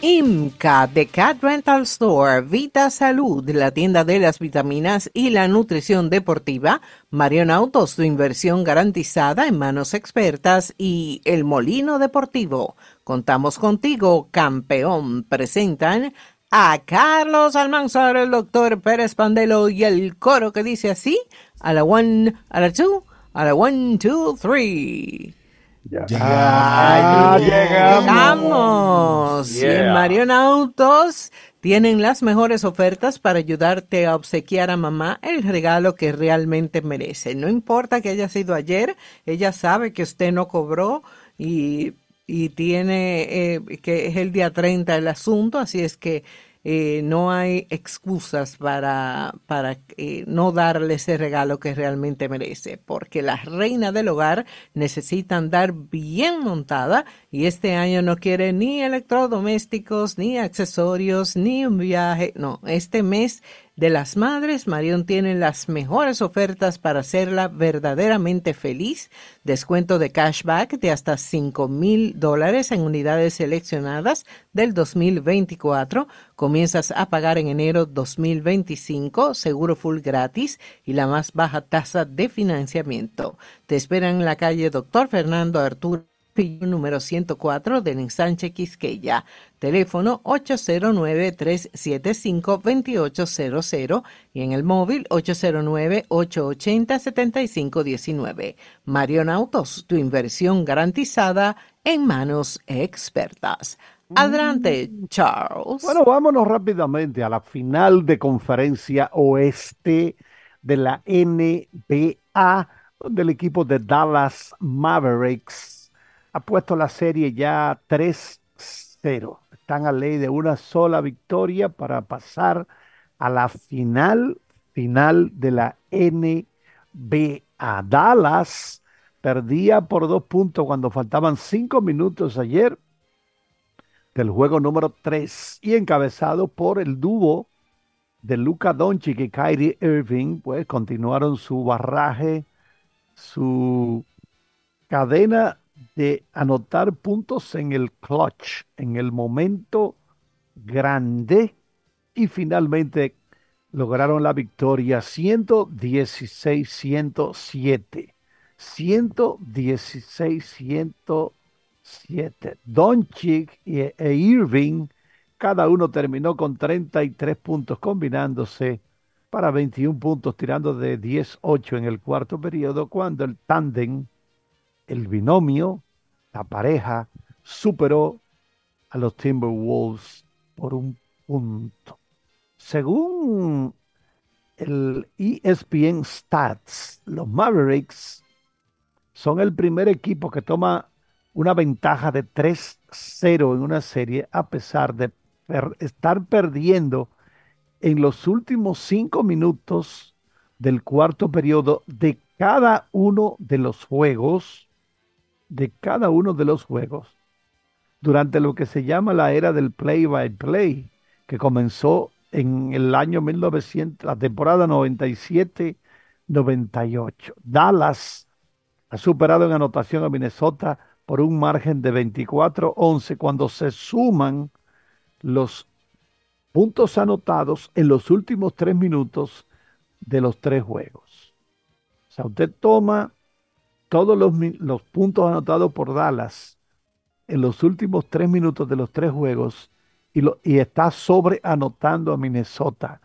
IMCA, The Cat Rental Store, Vita Salud, la tienda de las vitaminas y la nutrición deportiva, Marion Autos, tu inversión garantizada en manos expertas y El Molino Deportivo. Contamos contigo, campeón. Presentan a Carlos Almanzar, el doctor Pérez Pandelo y el coro que dice así, a la one, a la two, a la one, two, three. Ya Llegamos. Y en Yeah. Marion Autos tienen las mejores ofertas para ayudarte a obsequiar a mamá el regalo que realmente merece. No importa que haya sido ayer, ella sabe que usted no cobró y tiene que es el día 30 el asunto, así es que no hay excusas para no darle ese regalo que realmente merece, porque las reinas del hogar necesita andar bien montada y este año no quiere ni electrodomésticos, ni accesorios, ni un viaje. No, este mes de las madres, Marion tiene las mejores ofertas para hacerla verdaderamente feliz. Descuento de cashback de hasta $5,000 en unidades seleccionadas del 2024. Comienzas a pagar en enero 2025, seguro full gratis y la más baja tasa de financiamiento. Te esperan en la calle Doctor Fernando Arturo, número 104 de Ensanche Quisqueya. Teléfono 809-375-2800 y en el móvil 809-880-7519. Marion Autos, tu inversión garantizada en manos expertas. Adelante, Charles. Bueno, vámonos rápidamente a la final de conferencia oeste de la NBA, donde el equipo de Dallas Mavericks ha puesto la serie ya 3-0. Están a ley de una sola victoria para pasar a la final de la NBA. Dallas perdía por 2 puntos cuando faltaban 5 minutos ayer del juego número 3 y encabezado por el dúo de Luka Doncic y Kyrie Irving, pues continuaron su barraje, su cadena de anotar puntos en el clutch, en el momento grande, y finalmente lograron la victoria 116-107. 116-107. Doncic e Irving, cada uno terminó con 33 puntos, combinándose para 21 puntos, tirando de 18 en el cuarto periodo, cuando el tándem, el binomio, la pareja, superó a los Timberwolves por un punto. Según el ESPN Stats, los Mavericks son el primer equipo que toma una ventaja de 3-0 en una serie a pesar de estar perdiendo en los últimos 5 minutos del cuarto periodo de cada uno de los juegos, durante lo que se llama la era del play-by-play, que comenzó en el año 1900, la temporada 97-98. Dallas ha superado en anotación a Minnesota por un margen de 24-11 cuando se suman los puntos anotados en los últimos 3 minutos de los 3 juegos. O sea, usted toma todos los puntos anotados por Dallas en los últimos 3 minutos de los 3 juegos y está sobre anotando a Minnesota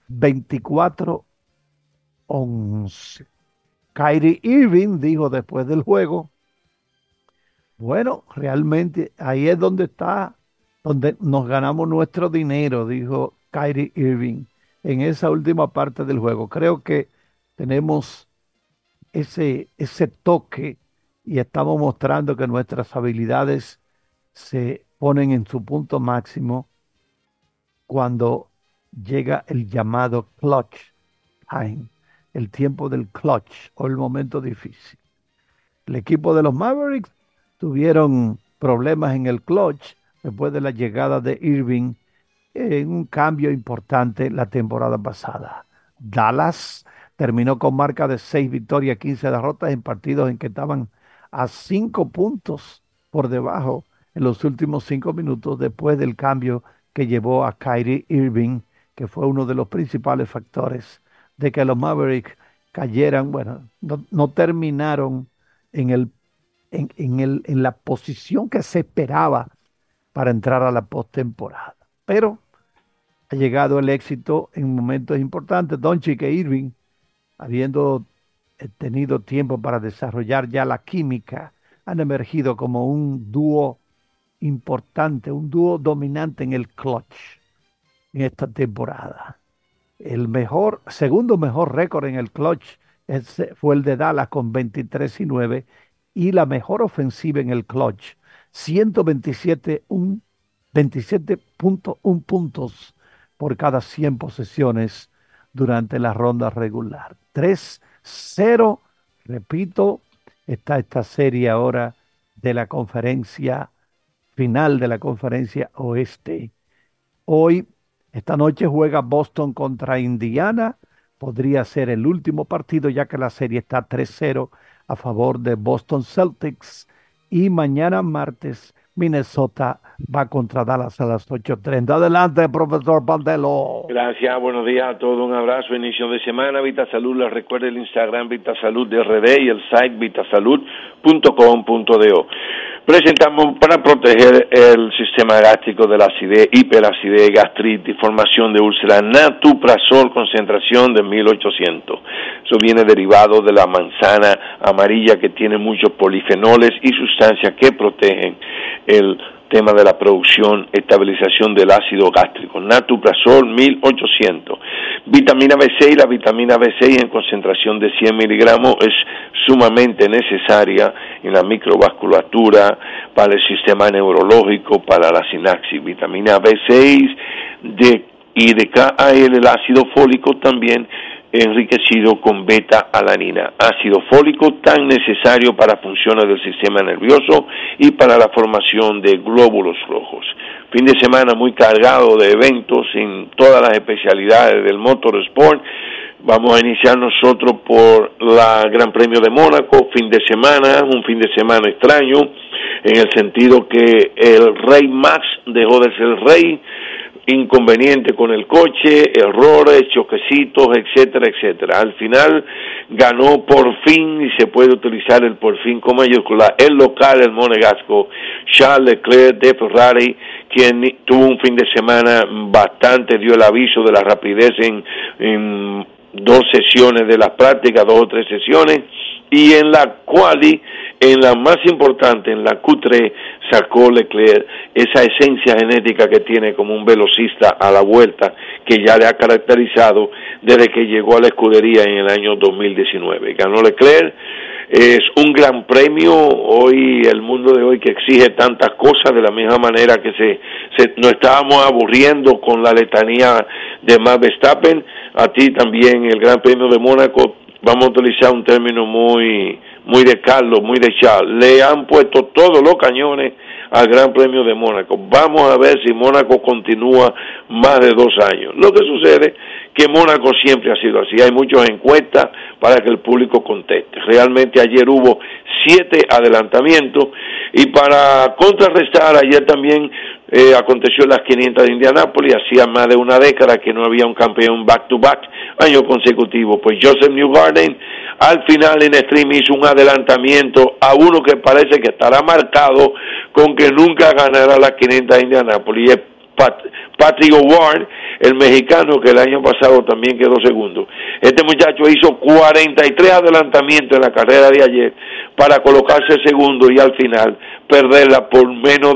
24-11. Kyrie Irving dijo después del juego: bueno, realmente ahí es donde está, donde nos ganamos nuestro dinero, dijo Kyrie Irving en esa última parte del juego. Creo que tenemos ese toque y estamos mostrando que nuestras habilidades se ponen en su punto máximo cuando llega el llamado clutch time, el tiempo del clutch o el momento difícil. El equipo de los Mavericks tuvieron problemas en el clutch después de la llegada de Irving en un cambio importante la temporada pasada. Dallas terminó con marca de 6 victorias, 15 derrotas en partidos en que estaban a 5 puntos por debajo en los últimos 5 minutos después del cambio que llevó a Kyrie Irving, que fue uno de los principales factores de que los Mavericks cayeran, bueno, no terminaron en en la posición que se esperaba para entrar a la postemporada. Pero ha llegado el éxito en momentos importantes. Doncic e Irving, habiendo tenido tiempo para desarrollar ya la química, han emergido como un dúo importante, un dúo dominante en el clutch en esta temporada. El segundo mejor récord en el clutch fue el de Dallas con 23-9 y la mejor ofensiva en el clutch, 27.1 puntos por cada 100 posesiones durante la ronda regular. 3-0, repito, está esta serie ahora de la conferencia final de la conferencia oeste. Hoy, esta noche juega Boston contra Indiana. Podría ser el último partido ya que la serie está 3-0 a favor de Boston Celtics. Y mañana martes, Minnesota va contra Dallas a las 8:30. Adelante, profesor Pandelo. Gracias, buenos días a todos, un abrazo, inicio de semana, VitaSalud, les recuerda el Instagram VitaSalud de RD y el site vitasalud.com.do. Presentamos para proteger el sistema gástrico de la acidez, hiperacidez, gastritis, formación de úlcera, Natuprazol, concentración de 1800. Eso viene derivado de la manzana amarilla que tiene muchos polifenoles y sustancias que protegen el tema de la producción, estabilización del ácido gástrico. Natuprazol 1800. Vitamina B6, la vitamina B6 en concentración de 100 miligramos es sumamente necesaria en la microvasculatura, para el sistema neurológico, para la sinapsis. Vitamina B6 y de KAL, el ácido fólico también enriquecido con beta-alanina, ácido fólico tan necesario para funciones del sistema nervioso y para la formación de glóbulos rojos. Fin de semana muy cargado de eventos en todas las especialidades del motorsport. Vamos a iniciar nosotros por la Gran Premio de Mónaco, fin de semana, un fin de semana extraño, en el sentido que el Rey Max dejó de ser rey, inconveniente con el coche, errores, choquecitos, etcétera, etcétera. Al final ganó por fin, y se puede utilizar el por fin con mayúscula, el local, el monegasco, Charles Leclerc de Ferrari, quien tuvo un fin de semana bastante, dio el aviso de la rapidez en 2 sesiones de las prácticas, 2 o 3 sesiones, y en la quali, en la más importante, en la Q3, sacó Leclerc esa esencia genética que tiene como un velocista a la vuelta, que ya le ha caracterizado desde que llegó a la escudería en el año 2019. Ganó Leclerc, es un gran premio, hoy el mundo de hoy que exige tantas cosas, de la misma manera que nos estábamos aburriendo con la letanía de Max Verstappen. A ti también el Gran Premio de Mónaco, vamos a utilizar un término muy de Carlos, muy de Charles, le han puesto todos los cañones al Gran Premio de Mónaco. Vamos a ver si Mónaco continúa más de 2 años. Lo que sucede que Mónaco siempre ha sido así, hay muchas encuestas para que el público conteste. Realmente ayer hubo 7 adelantamientos, y para contrarrestar, ayer también aconteció en las 500 de Indianápolis. Hacía más de una década que no había un campeón back-to-back, año consecutivo. Pues Joseph Newgarden al final en stream hizo un adelantamiento a uno que parece que estará marcado con que nunca ganará las 500 de Indianápolis, y es Patrick O'Ward, el mexicano, que el año pasado también quedó segundo. Este muchacho hizo 43 adelantamientos en la carrera de ayer para colocarse segundo y al final perderla por menos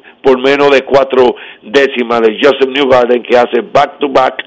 de 4 décimas de Joseph Newgarden, que hace back-to-back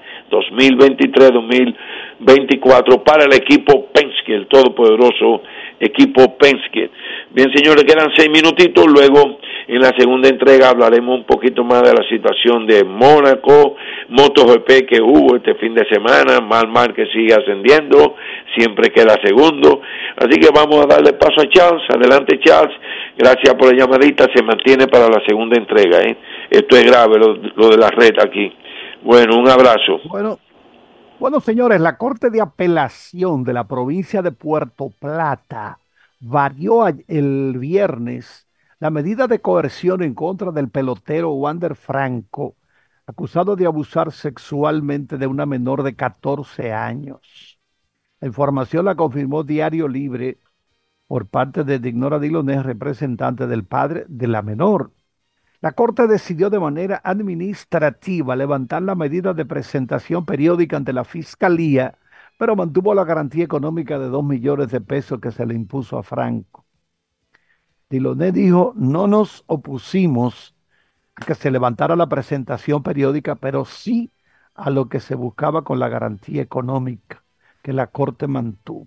2023-2024 para el equipo Penske, el todopoderoso equipo Penske. Bien, señores, quedan 6 minutitos. Luego, en la segunda entrega, hablaremos un poquito más de la situación de Mónaco, MotoGP que hubo este fin de semana, Marc Márquez sigue ascendiendo, siempre queda segundo. Así que vamos a darle paso a Charles. Adelante, Charles. Gracias por la llamadita. Se mantiene para la segunda entrega. Esto es grave, lo de la red aquí. Bueno, un abrazo. Bueno, señores, la Corte de Apelación de la provincia de Puerto Plata varió el viernes La medida de coerción en contra del pelotero Wander Franco, acusado de abusar sexualmente de una menor de 14 años. La información la confirmó Diario Libre por parte de Dignora Diloné, representante del padre de la menor. La Corte decidió de manera administrativa levantar la medida de presentación periódica ante la Fiscalía, pero mantuvo la garantía económica de 2 millones de pesos que se le impuso a Franco. Diloné dijo, no nos opusimos a que se levantara la presentación periódica, pero sí a lo que se buscaba con la garantía económica que la Corte mantuvo.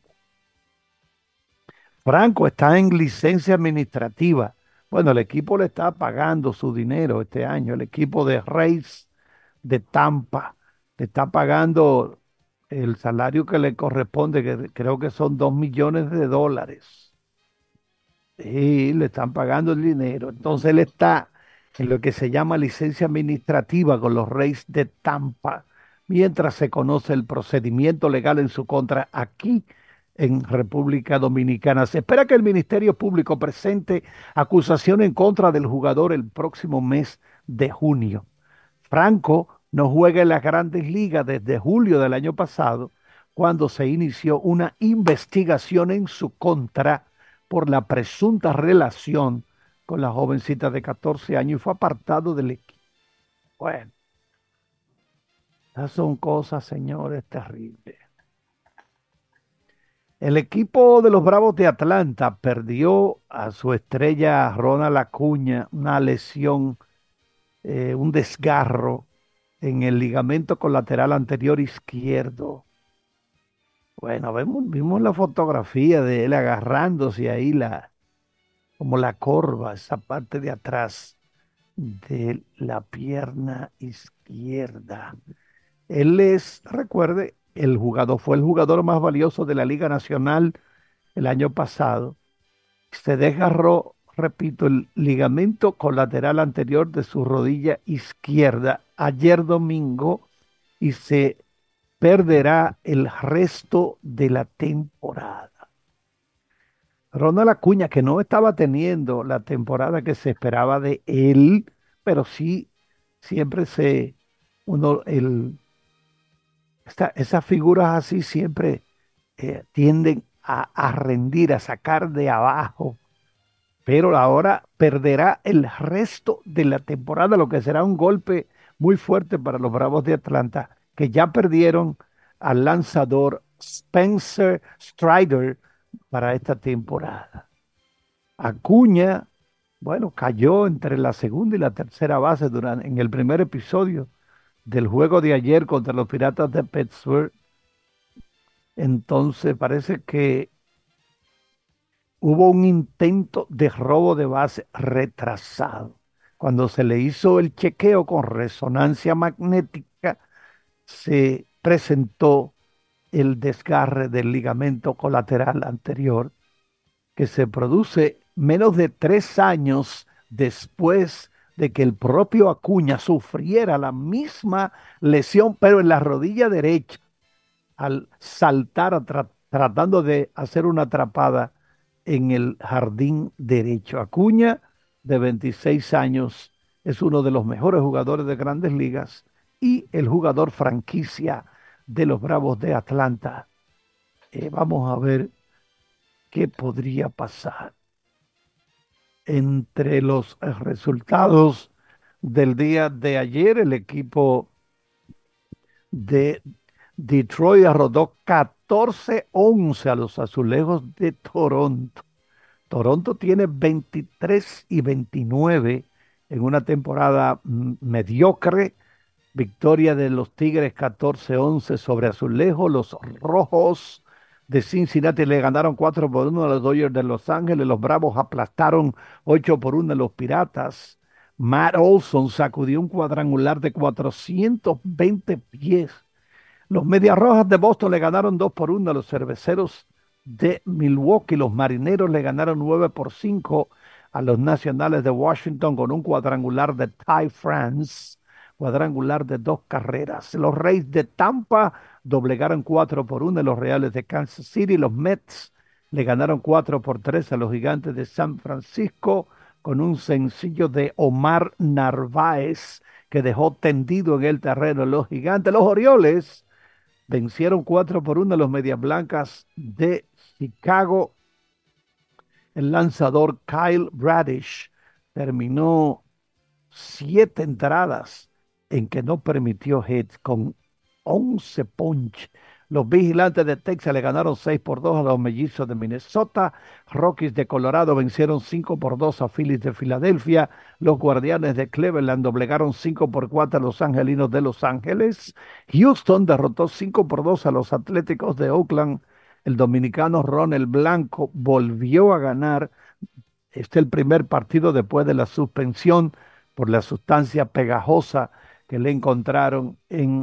Franco está en licencia administrativa. Bueno, el equipo le está pagando su dinero este año. El equipo de Rays de Tampa le está pagando el salario que le corresponde, que creo que son 2 millones de dólares. Y le están pagando el dinero. Entonces él está en lo que se llama licencia administrativa con los Rays de Tampa, mientras se conoce el procedimiento legal en su contra aquí en República Dominicana. Se espera que el Ministerio Público presente acusación en contra del jugador el próximo mes de junio. Franco no juega en las grandes ligas desde julio del año pasado, cuando se inició una investigación en su contra por la presunta relación con la jovencita de 14 años y fue apartado del equipo. Bueno, esas son cosas, señores, terribles. El equipo de los Bravos de Atlanta perdió a su estrella Ronald Acuña, una lesión, un desgarro en el ligamento colateral anterior izquierdo. Bueno, vimos la fotografía de él agarrándose ahí como la corva, esa parte de atrás de la pierna izquierda. Recuerde, fue el jugador más valioso de la Liga Nacional el año pasado. Se desgarró, repito, el ligamento colateral anterior de su rodilla izquierda ayer domingo y se perderá el resto de la temporada. Ronald Acuña, que no estaba teniendo la temporada que se esperaba de él, pero sí siempre esas figuras así siempre tienden a rendir, a sacar de abajo, pero ahora perderá el resto de la temporada, lo que será un golpe muy fuerte para los Bravos de Atlanta, que ya perdieron al lanzador Spencer Strider para esta temporada. Acuña, bueno, cayó entre la segunda y la tercera base en el primer episodio del juego de ayer contra los Piratas de Pittsburgh. Entonces parece que hubo un intento de robo de base retrasado. Cuando se le hizo el chequeo con resonancia magnética, se presentó el desgarre del ligamento colateral anterior, que se produce menos de 3 años después de que el propio Acuña sufriera la misma lesión, pero en la rodilla derecha, al saltar tratando de hacer una atrapada en el jardín derecho. Acuña, de 26 años, es uno de los mejores jugadores de Grandes Ligas y el jugador franquicia de los Bravos de Atlanta. Vamos a ver qué podría pasar. Entre los resultados del día de ayer, el equipo de Detroit derrotó 14-11 a los Azulejos de Toronto. Toronto tiene 23-29 en una temporada mediocre. Victoria de los Tigres 14-11 sobre Azulejos. Los Rojos de Cincinnati le ganaron 4-1 a los Dodgers de Los Ángeles. Los Bravos aplastaron 8-1 a los Piratas. Matt Olson sacudió un cuadrangular de 420 pies. Los Medias Rojas de Boston le ganaron 2-1 a los Cerveceros de Milwaukee. Los Marineros le ganaron 9-5 a los Nacionales de Washington con un cuadrangular de Ty France, cuadrangular de 2 carreras. Los Reyes de Tampa doblegaron 4-1 a los Reales de Kansas City. Los Mets le ganaron 4-3 a los Gigantes de San Francisco. con un sencillo de Omar Narváez que dejó tendido en el terreno los Gigantes. Los Orioles vencieron 4-1 a los Medias Blancas de Chicago. El lanzador Kyle Bradish terminó 7 entradas en que no permitió hits con 11 ponches. Los Vigilantes de Texas le ganaron 6-2 a los Mellizos de Minnesota. Rockies de Colorado vencieron 5-2 a Phillies de Filadelfia. Los Guardianes de Cleveland doblegaron 5-4 a los Angelinos de Los Ángeles. Houston derrotó 5-2 a los Atléticos de Oakland. El dominicano Ronald Blanco volvió a ganar. Este es el primer partido después de la suspensión por la sustancia pegajosa que le encontraron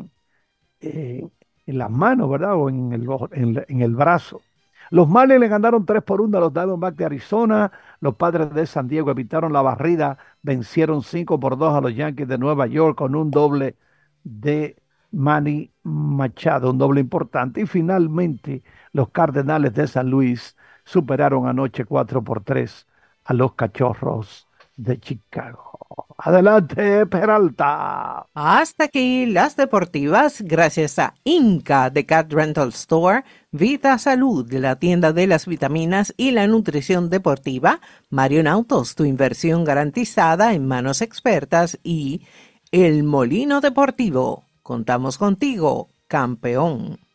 en las manos, ¿verdad? O en el brazo. Los Marlins le ganaron 3-1 a los Diamondbacks de Arizona. Los Padres de San Diego evitaron la barrida, vencieron 5-2 a los Yankees de Nueva York con un doble de Manny Machado, un doble importante. Y finalmente, los Cardenales de San Luis superaron anoche 4-3 a los Cachorros de Chicago. Adelante, Peralta. Hasta aquí las deportivas, gracias a Inca de Cat Rental Store, Vita Salud de la tienda de las vitaminas y la nutrición deportiva, Marion Autos, tu inversión garantizada en manos expertas, y El Molino Deportivo. Contamos contigo, campeón.